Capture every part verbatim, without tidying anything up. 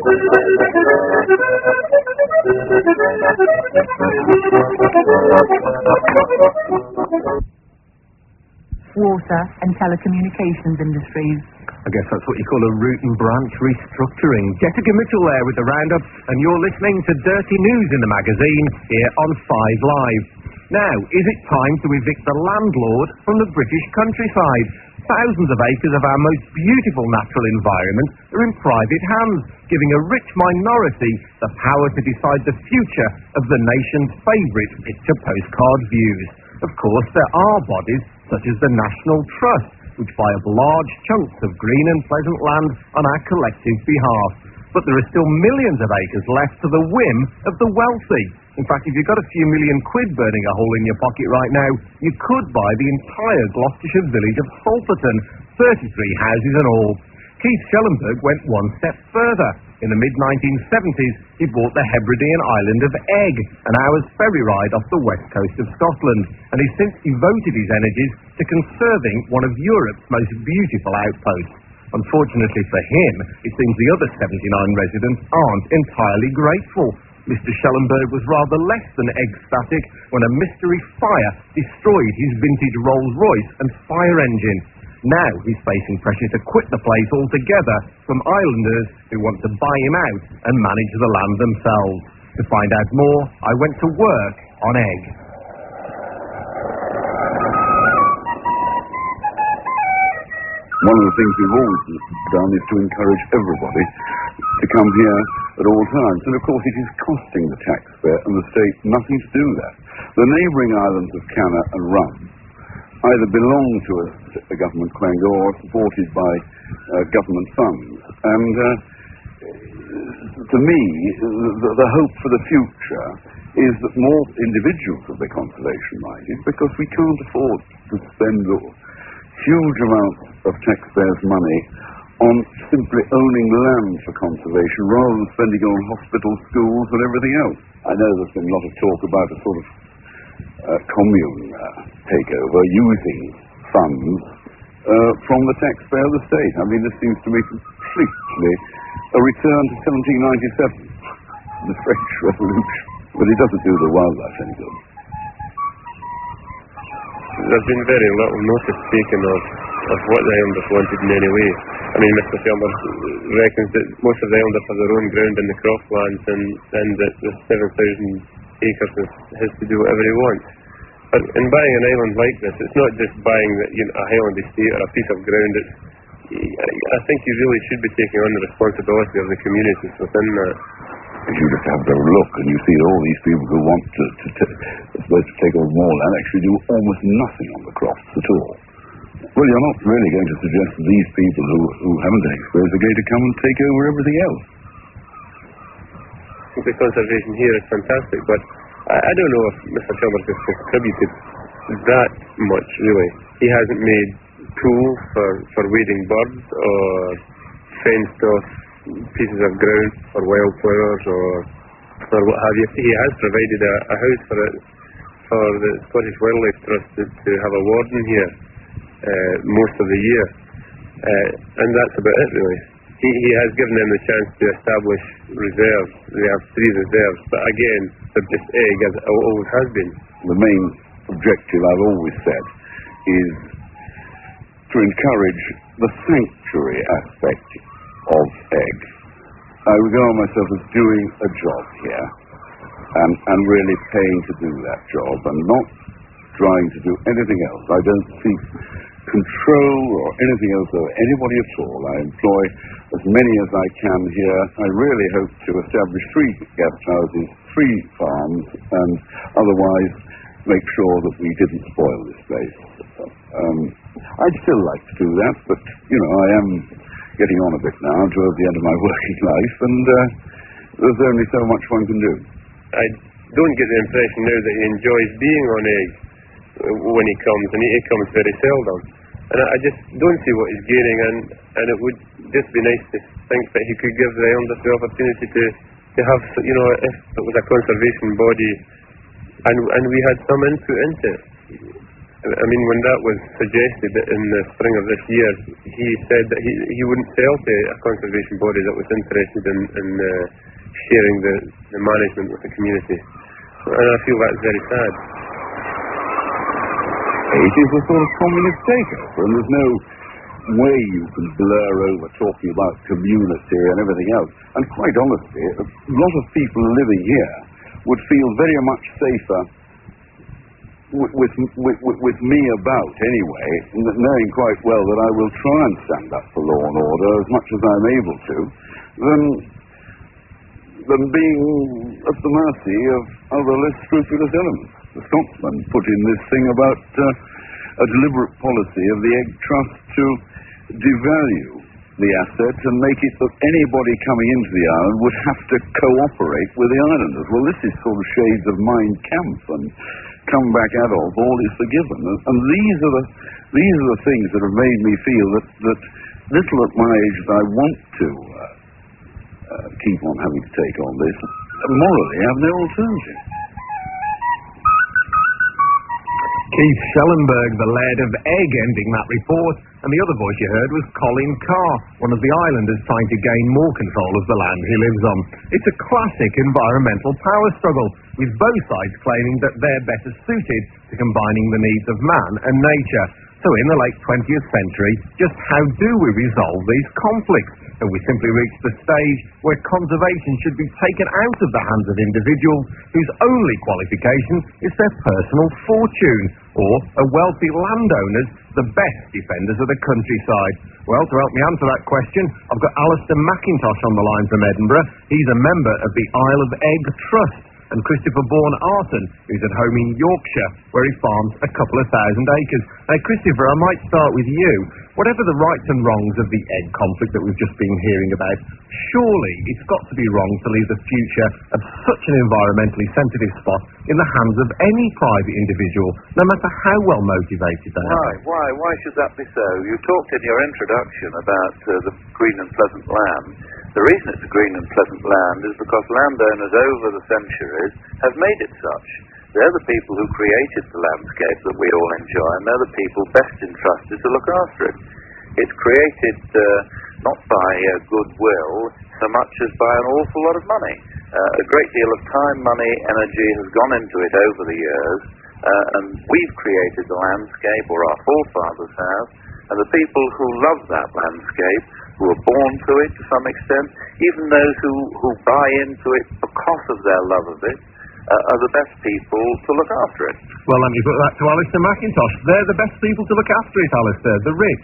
Water and telecommunications industries. I guess that's what you call a root and branch restructuring. Jessica Mitchell there with the roundup, and you're listening to Dirty News in the magazine here on Five Live. Now, is it time to evict the landlord from the British countryside? Thousands of acres of our most beautiful natural environment are in private hands, giving a rich minority the power to decide the future of the nation's favourite picture postcard views. Of course, there are bodies such as the National Trust, which buy up large chunks of green and pleasant land on our collective behalf. But there are still millions of acres left to the whim of the wealthy. In fact, if you've got a few million quid burning a hole in your pocket right now, you could buy the entire Gloucestershire village of Salterton, thirty-three houses and all. Keith Schellenberg went one step further. In the mid nineteen seventies, he bought the Hebridean island of Egg, an hour's ferry ride off the west coast of Scotland, and he's since devoted his energies to conserving one of Europe's most beautiful outposts. Unfortunately for him, it seems the other seventy-nine residents aren't entirely grateful. Mister Schellenberg was rather less than ecstatic when a mystery fire destroyed his vintage Rolls-Royce and fire engine. Now he's facing pressure to quit the place altogether from islanders who want to buy him out and manage the land themselves. To find out more, I went to work on Egg. One of the things we've always done is to encourage everybody to come here at all times. And of course it is costing the taxpayer and the state nothing to do that. The neighbouring islands of Canna and Rum either belong to a, a government claim or are supported by uh, government funds. And uh, to me, the, the hope for the future is that more individuals will be conservation-minded, because we can't afford to spend huge amounts of taxpayers' money on simply owning land for conservation rather than spending it on hospitals, schools and everything else. I know there's been a lot of talk about a sort of uh, commune uh, takeover using funds uh, from the taxpayer of the state. I mean, this seems to me completely a return to seventeen ninety-seven, the French Revolution. But it doesn't do the wildlife any good. There's been very little notice taken of, of what the Islanders wanted in any way. I mean, Mister Chalmers reckons that most of the Islanders have their own ground in the croplands, and, and that the seven thousand acres is, has to do whatever he wants. But in buying an island like this, it's not just buying the, you know, a Highland estate or a piece of ground. It's, I think you really should be taking on the responsibility of the communities within that. If you just have a look and you see all these people who want to, to, to, supposed to take over more land actually do almost nothing on the crofts at all. Well, you're not really going to suggest that these people who, who haven't any experience are going to come and take over everything else. I think the conservation here is fantastic, but I, I don't know if Mister Chalmers has contributed that much, really. He hasn't made pools for, for wading birds or fenced off pieces of ground for wildflowers or or what have you. He has provided a, a house for it, for the Scottish Wildlife Trust to, to have a warden here uh, most of the year, uh, and that's about it really. He, he has given them the chance to establish reserves. They have three reserves, but again, they're just egg, as it always has been. The main objective, I've always said, is to encourage the sanctuary aspect of Egg. I regard myself as doing a job here and, and really paying to do that job and not trying to do anything else. I don't seek control or anything else over anybody at all. I employ as many as I can here. I really hope to establish three guest houses, three farms, and otherwise make sure that we didn't spoil this place. Um, I'd still like to do that, but, you know, I am getting on a bit now towards the end of my working life, and uh, there's only so much one can do. I don't get the impression now that he enjoys being on Egg when he comes, and he, he comes very seldom. And I, I just don't see what he's gaining, and, and it would just be nice to think that he could give the Islanders the opportunity to, to have, you know, if it was a conservation body, and, and we had some input into it. I mean, when that was suggested in the spring of this year, he said that he, he wouldn't sell to a conservation body that was interested in, in uh, sharing the, the management with the community. And I feel that's very sad. It is a sort of communist takeover, and there's no way you can blur over talking about community and everything else. And quite honestly, a lot of people living here would feel very much safer with, with, with, with me about anyway, knowing quite well that I will try and stand up for law and order as much as I'm able to, than, than being at the mercy of other less scrupulous elements. The Scotsman put in this thing about uh, a deliberate policy of the Egg Trust to devalue the asset and make it that anybody coming into the island would have to cooperate with the islanders. Well, this is sort of shades of Mein Kampf and come back Adolf, all is forgiven. And, and these are the these are the things that have made me feel that, that little at my age that I want to uh, uh, keep on having to take on this, morally I have no alternative. Keith Schellenberg, the laird of Egg, ending that report, and the other voice you heard was Colin Carr, one of the islanders trying to gain more control of the land he lives on. It's a classic environmental power struggle, with both sides claiming that they're better suited to combining the needs of man and nature. So in the late twentieth century, just how do we resolve these conflicts? Have we simply reached the stage where conservation should be taken out of the hands of individuals whose only qualification is their personal fortune, or are wealthy landowners the best defenders of the countryside? Well, to help me answer that question, I've got Alistair McIntosh on the line from Edinburgh. He's a member of the Isle of Egg Trust, and Christopher Bourne-Arton, who's at home in Yorkshire, where he farms a couple of thousand acres. Now, Christopher, I might start with you. Whatever the rights and wrongs of the egg conflict that we've just been hearing about, surely it's got to be wrong to leave the future of such an environmentally sensitive spot in the hands of any private individual, no matter how well motivated they are. Why? Why? Why should that be so? You talked in your introduction about uh, the green and pleasant land. The reason it's a green and pleasant land is because landowners over the centuries have made it such. They're the people who created the landscape that we all enjoy, and they're the people best entrusted to look after it. It's created uh, not by uh, goodwill so much as by an awful lot of money. Uh, a great deal of time, money, energy has gone into it over the years, uh, and we've created the landscape, or our forefathers have, and the people who love that landscape, who are born to it to some extent, even those who, who buy into it because of their love of it, uh, are the best people to look after it. Well, let me put that to Alistair McIntosh. They're the best people to look after it, Alistair, the rich.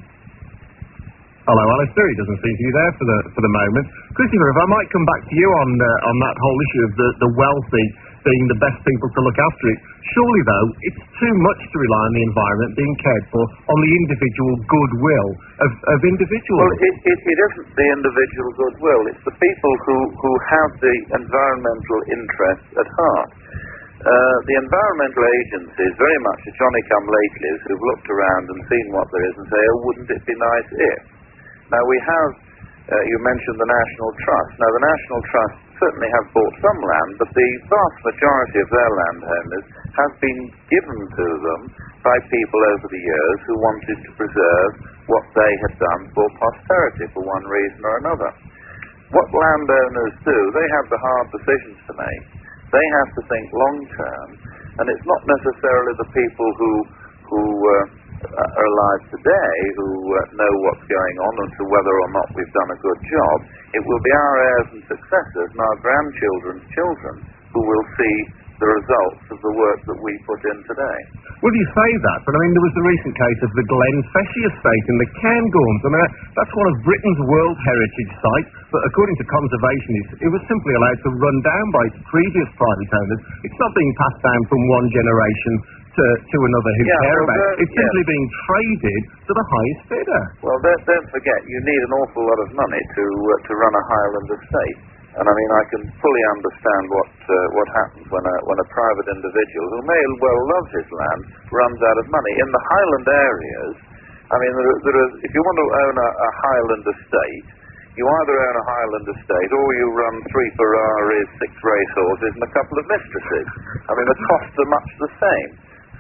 Hello, Alistair. He doesn't seem to be there for the for the moment. Christopher, if I might come back to you on uh, on that whole issue of the, the wealthy being the best people to look after it. Surely, though, it's too much to rely on the environment being cared for on the individual goodwill of, of individuals. Well, it, it, it isn't the individual goodwill. It's the people who, who have the environmental interests at heart. Uh, the environmental agencies, very much the Johnny-come-latelys, who've looked around and seen what there is and say, oh, wouldn't it be nice if? Now, we have, uh, you mentioned the National Trust. Now, the National Trust certainly have bought some land, but the vast majority of their landowners have been given to them by people over the years who wanted to preserve what they had done for posterity for one reason or another. What landowners do, they have the hard decisions to make. They have to think long term, and it's not necessarily the people who who uh, are alive today who uh, know what's going on and to whether or not we've done a good job. It will be our heirs and successors and our grandchildren's children who will see the results of the work that we put in today. Well, you say that, but I mean, there was the recent case of the Glen Feshie estate in the Cairngorms. I mean, that's one of Britain's World Heritage sites, but according to conservationists, it was simply allowed to run down by its previous private owners. It's not being passed down from one generation to, to another who yeah, care well, about it. It's yeah. simply being traded to the highest bidder. Well, don't, don't forget, you need an awful lot of money to uh, to run a Highland estate. And I mean, I can fully understand what uh, what happens when a when a private individual who may well love his land runs out of money. In the Highland areas, I mean, there, there is, if you want to own a, a Highland estate, you either own a Highland estate or you run three Ferraris, six racehorses, and a couple of mistresses. I mean, the costs are much the same.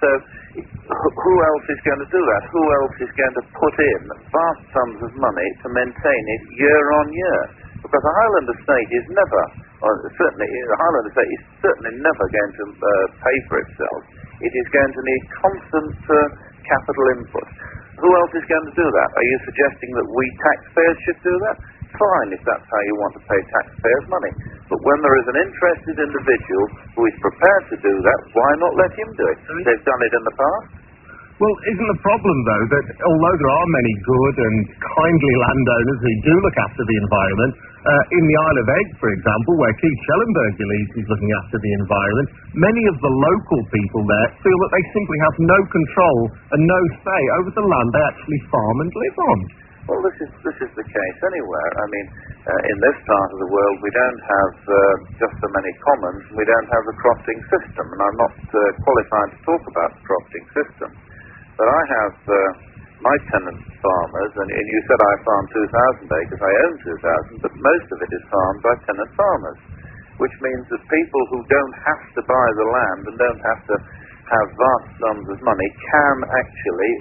So wh- who else is going to do that? Who else is going to put in vast sums of money to maintain it year on year? Because a Highland estate is never, or certainly, a Highland estate is certainly never going to uh, pay for itself. It is going to need constant uh, capital input. Who else is going to do that? Are you suggesting that we taxpayers should do that? Fine, if that's how you want to pay taxpayers' money. But when there is an interested individual who is prepared to do that, why not let him do it? They've done it in the past. Well, isn't the problem, though, that although there are many good and kindly landowners who do look after the environment, uh, in the Isle of Egg, for example, where Keith Schellenberg believes he's looking after the environment, many of the local people there feel that they simply have no control and no say over the land they actually farm and live on. Well, this is this is the case anywhere. I mean, uh, in this part of the world, we don't have uh, just so many commons, and we don't have the crofting system, and I'm not uh, qualified to talk about the crofting system. But I have uh, my tenant farmers, and, and you said I farm two thousand acres, I own two thousand, but most of it is farmed by tenant farmers, which means that people who don't have to buy the land and don't have to have vast sums of money can actually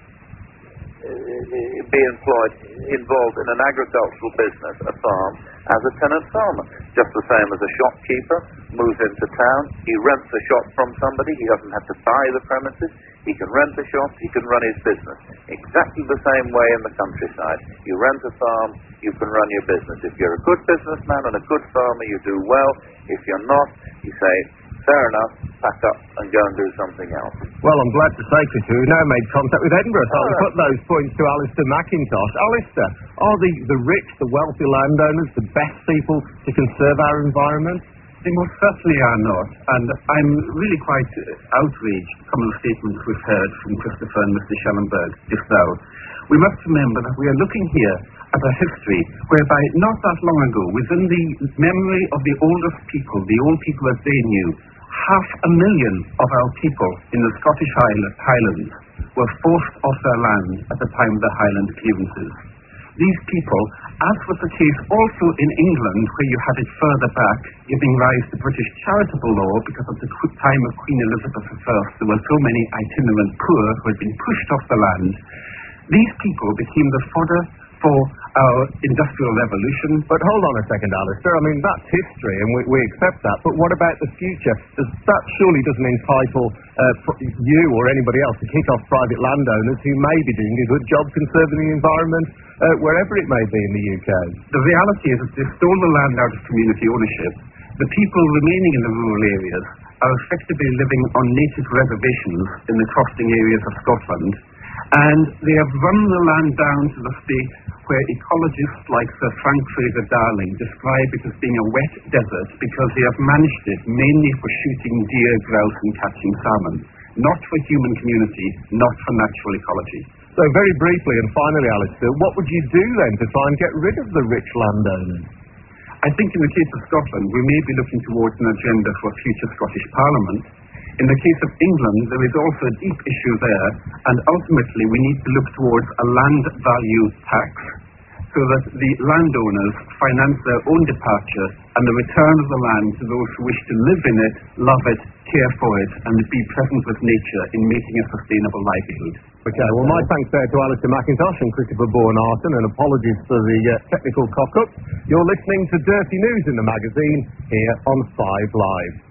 be employed, involved in an agricultural business, a farm, as a tenant farmer. Just the same as a shopkeeper moves into town, he rents a shop from somebody, he doesn't have to buy the premises, he can rent a shop, he can run his business. Exactly the same way in the countryside. You rent a farm, you can run your business. If you're a good businessman and a good farmer, you do well. If you're not, you say, fair enough, pack up and go and do something else. Well, I'm glad to say, Chris, we've now made contact with Edinburgh, so Oh, I'll right. put those points to Alistair McIntosh. Alistair, are the, the rich, the wealthy landowners the best people to conserve our environment? They most certainly are not, and I'm really quite outraged at some of the statements we've heard from Christopher and Mister Schellenberg just now. We must remember that we are looking here at a history whereby not that long ago, within the memory of the oldest people, the old people as they knew, half a million of our people in the Scottish Highlands were forced off their land at the time of the Highland clearances. These people, as was the case also in England, where you had it further back, giving rise to British charitable law because at the time of Queen Elizabeth the First there were so many itinerant poor who had been pushed off the land, these people became the fodder for our industrial revolution. But hold on a second, Alistair. I mean, that's history, and we, we accept that. But what about the future? Does, that surely doesn't entitle uh, pr- you or anybody else to kick off private landowners who may be doing a good job conserving the environment uh, wherever it may be in the U K. The reality is that they stole the land out of community ownership. The people remaining in the rural areas are effectively living on native reservations in the crofting areas of Scotland, and they have run the land down to the state where ecologists like Sir Frank Fraser Darling describe it as being a wet desert because they have managed it mainly for shooting deer, grouse and catching salmon, not for human community, not for natural ecology. So very briefly and finally, Alistair, what would you do then to try and get rid of the rich landowners? I think in the case of Scotland, we may be looking towards an agenda for a future Scottish Parliament. In the case of England, there is also a deep issue there, and ultimately we need to look towards a land value tax so that the landowners finance their own departure and the return of the land to those who wish to live in it, love it, care for it, and be present with nature in making a sustainable livelihood. Okay, well, my thanks there to Alistair McIntosh and Christopher Bourne-Arton, and apologies for the uh, technical cock-up. You're listening to Dirty News in the magazine here on Five Live.